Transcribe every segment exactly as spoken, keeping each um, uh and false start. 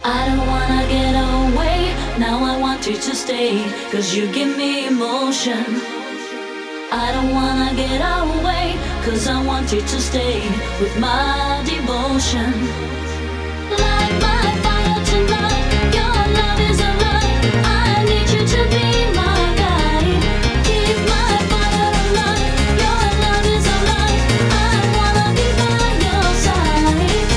I don't wanna get away, now I want you to stay, cause you give me emotion. I don't wanna get away, cause I want you to stay with my devotion. Light my fire tonight, your love is a light, I need you to be my guide. Keep my fire alive, your love is a light, I wanna be by your side.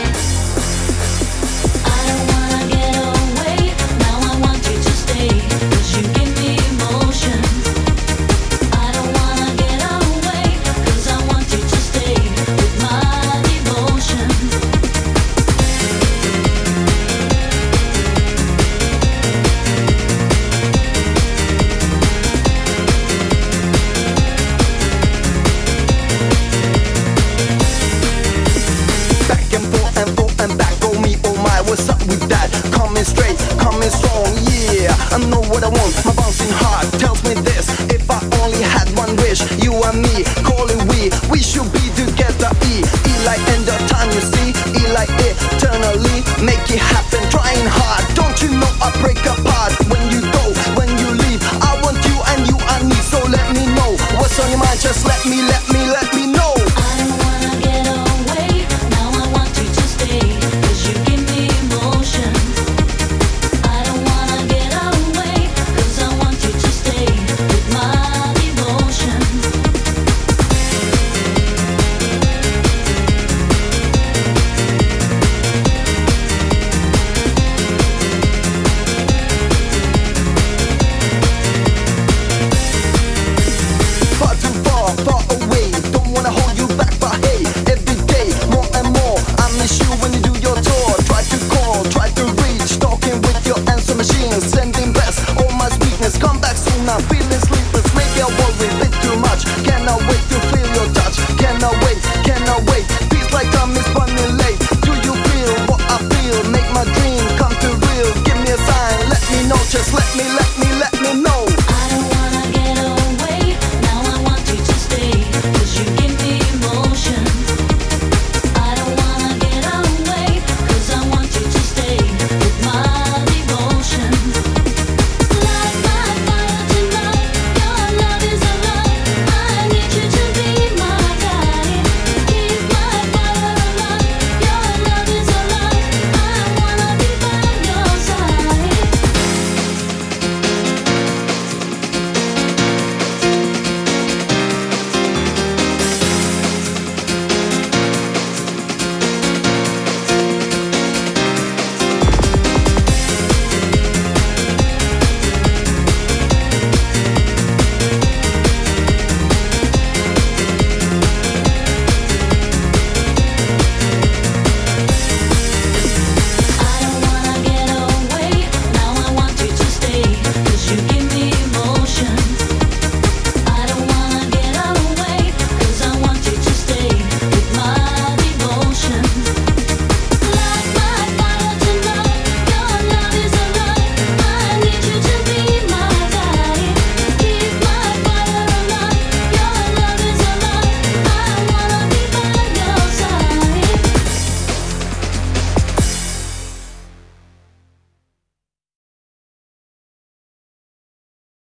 I don't wanna get away, now I want you to stay, cause you give me emotion. I don't wanna get away, cause I want you to stay with my devotion. Back and forth and forth and back, oh me, oh my, what's up with that? Coming straight, coming strong, yeah, I know what I want, my bouncing heart tells me this. If I only had one wish, you and me,